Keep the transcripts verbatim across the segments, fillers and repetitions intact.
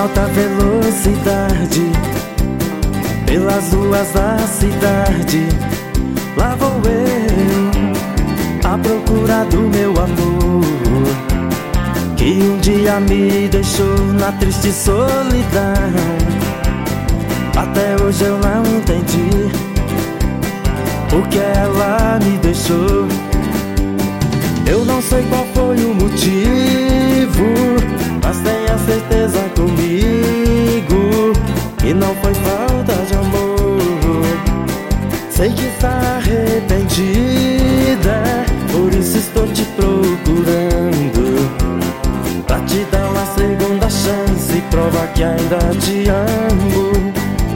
alta velocidade pelas ruas da cidade. Lá vou eu à procura do meu amor, que um dia me deixou na triste solidão. Até hoje eu não entendi porque ela me deixou. Eu não sei qual foi o motivo, mas tenha certeza comigo que não foi falta de amor. Sei que está arrependida, por isso estou te procurando, pra te dar uma segunda chance e provar que ainda te amo.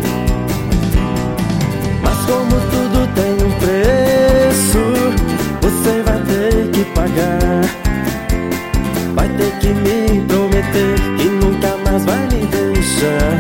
Mas como tudo tem um preço, você vai ter que pagar. Vai ter que me prometer que nunca mais vai me deixar.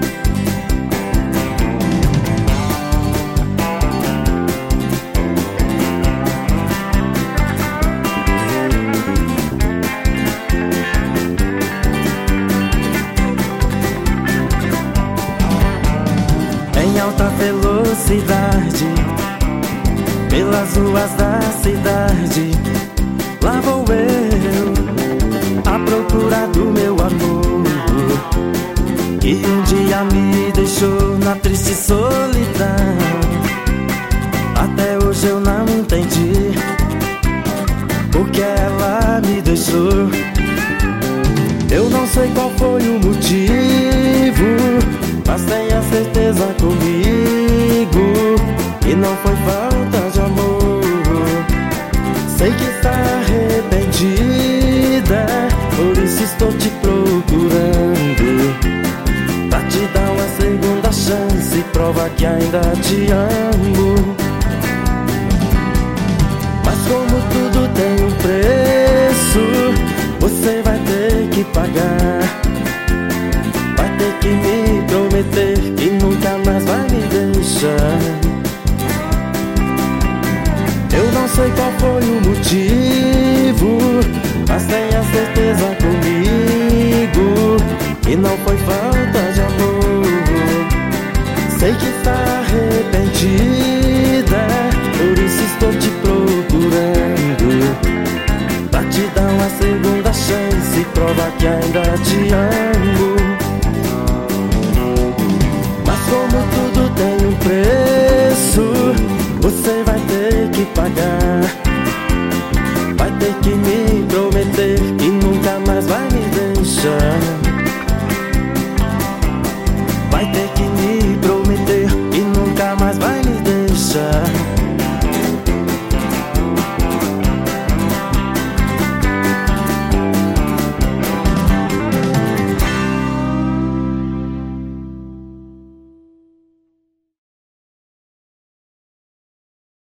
Em alta velocidade pelas ruas da cidade, lá vou eu à procura do meu amor, que um dia me deixou na triste solidão. Até hoje eu não entendi porque ela me deixou. Eu não sei qual foi o motivo, mas tenha certeza comigo que não foi falta de amor. Sei que está arrependida, por isso estou te procurando, pra te dar uma segunda chance e provar que ainda te amo. Mas como tudo tem um preço, você vai ter que pagar. Vai ter que me prometer que nunca mais vai me deixar. Eu não sei qual foi o motivo, mas tenha certeza comigo que não foi falta de amor. Sei que está arrependida, por isso estou te procurando, pra te dar uma segunda chance e provar que ainda te amo. Mas como tudo tem um preço, você vai ter que pagar. Vai ter que me prometer que nunca mais vai me deixar.